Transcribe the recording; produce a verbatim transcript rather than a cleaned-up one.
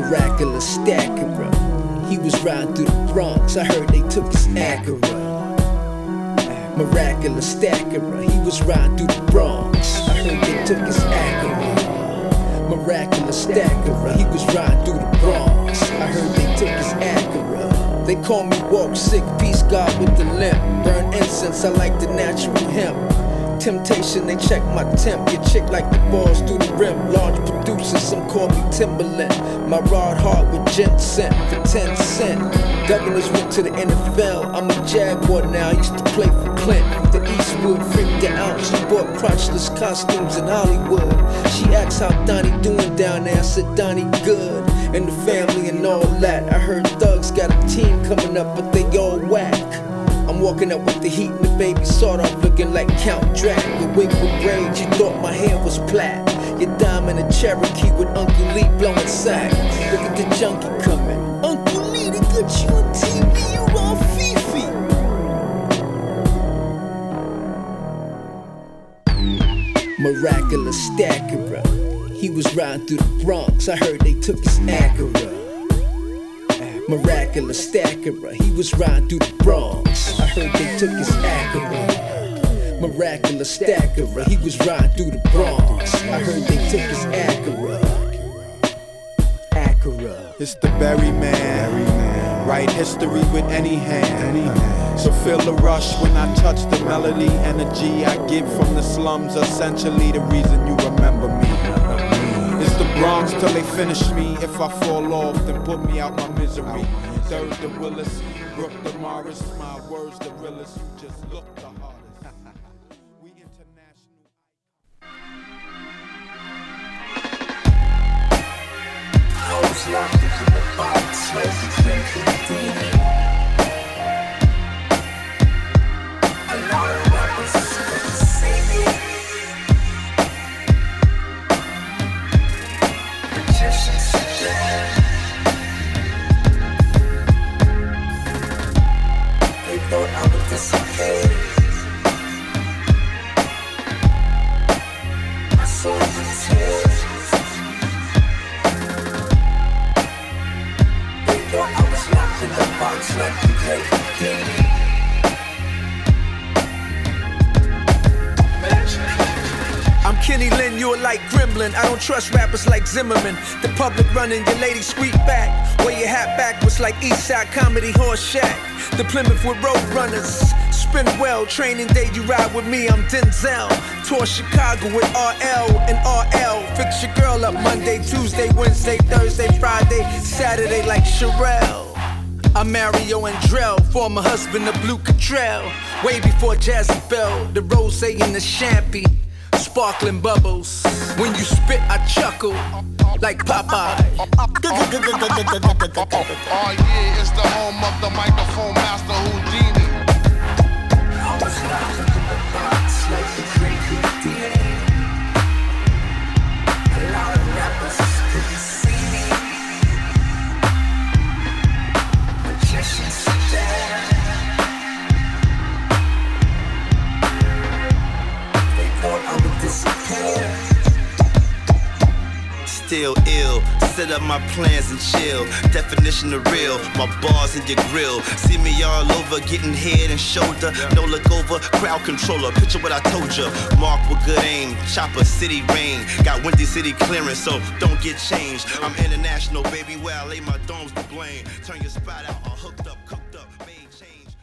Miraculous Stacker. He was riding through the Bronx, I heard they took his Acura. Miraculous Stacker, he was riding through the Bronx, I heard they took his Acura. Miraculous Stacker, he was riding through the Bronx, I heard they took his Acura. They call me Walk Sick, Peace God with the limp. Burn incense, I like the natural hemp. Temptation, they check my temp. Get chick like the balls through the rim. Large producers, some call me Timberland. My rod hard with ginseng for ten cent. Governors went to the N F L. I'm a Jaguar now, I used to play for Clint. The Eastwood freaked her out. She bought crotchless costumes in Hollywood. She asked how Donnie doing down there. I said Donnie good, and the family and all that. I heard Thugs got a team coming up, but they all whack. I'm walking up with the heat and the baby sawed off looking like Count Dracula. Wig with braids, you thought my hair was plait. Your diamond a Cherokee with Uncle Lee blowing sack. Look at the junkie coming. Uncle Lee, they got you on T V, you all Fifi. Miraculous Stacker, he was riding through the Bronx, I heard they took his Acura. Miraculous Stacker, he was riding through the Bronx, I heard they took his Acura. Miraculous Stacker, he was riding through the Bronx, I heard they took his Acura. Acura. It's the Berry Man, write history with any hand. So feel the rush when I touch the melody. Energy I give from the slums, essentially the reason you remember me. It's the Bronx till they finish me. If I fall off, then put me out my misery. Third the Willis, Brooke the Morris. My words the realest, you just look the hardest. We international. I was locked in the box, like a lot of rappers couldn't see me. Magicians dead. They thought I would disappear. I saw the tears. They thought I was locked in the box like you played the game. I'm Kenny Lynn, you're like Gremlin. I don't trust rappers like Zimmerman. The public running, your lady squeak back. Wear your hat backwards like Eastside Comedy Horse Shack. The Plymouth with road runners. Spin well, training day you ride with me, I'm Denzel. Tour Chicago with R L and R L. Fix your girl up Monday, Tuesday, Wednesday, Thursday, Friday, Saturday like Sherelle. I'm Mario Andrell, former husband of Blue Cottrell. Way before Jazzy Bell, the rosé and the champagne. Sparkling bubbles. When you spit, I chuckle like Popeye. Oh yeah, it's the home of the microphone master Houdini. I was locked in the box like the great Houdini. A lot of rappers couldn't see me. Magicians dead. I would disappear. Still ill, set up my plans and chill. Definition of real, my bars in your grill. See me all over, getting head and shoulder. No look over, crowd controller. Picture what I told you. Mark with good aim, chopper city rain. Got Windy City clearance, so don't get changed. I'm international, baby. Where I lay my domes to blame. Turn your spot out, all hooked up, cooked up, made change.